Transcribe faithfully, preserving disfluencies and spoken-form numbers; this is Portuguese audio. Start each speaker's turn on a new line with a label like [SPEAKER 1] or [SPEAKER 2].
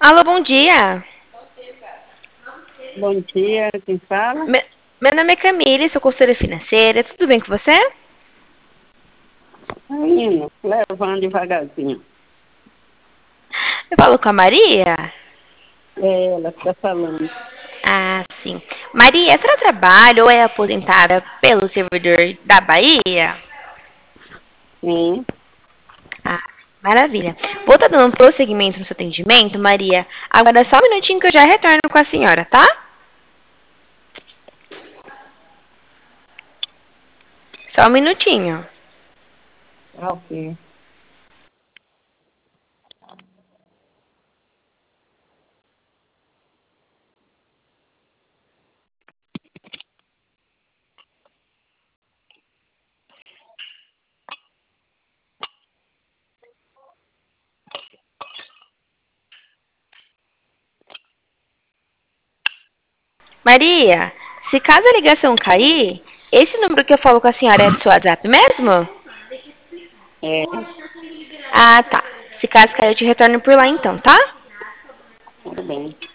[SPEAKER 1] Alô, bom dia.
[SPEAKER 2] Bom dia, quem fala?
[SPEAKER 1] Me- Meu nome é Camille, sou consultora financeira. Tudo bem com você?
[SPEAKER 2] Menino, levando devagarzinho.
[SPEAKER 1] Eu falo com a Maria?
[SPEAKER 2] É, ela está falando.
[SPEAKER 1] Ah, sim. Maria, você trabalha ou é aposentada pelo servidor da Bahia?
[SPEAKER 2] Sim,
[SPEAKER 1] Ah, maravilha. Vou estar dando prosseguimento no seu atendimento, Maria. Agora só um minutinho que eu já retorno com a senhora, tá? Só um minutinho.
[SPEAKER 2] tá ok.
[SPEAKER 1] Maria, se caso a ligação cair, esse número que eu falo com a senhora é do seu WhatsApp mesmo?
[SPEAKER 2] É,
[SPEAKER 1] Ah, tá. Se caso cair, eu te retorno por lá então, tá?
[SPEAKER 2] tudo bem.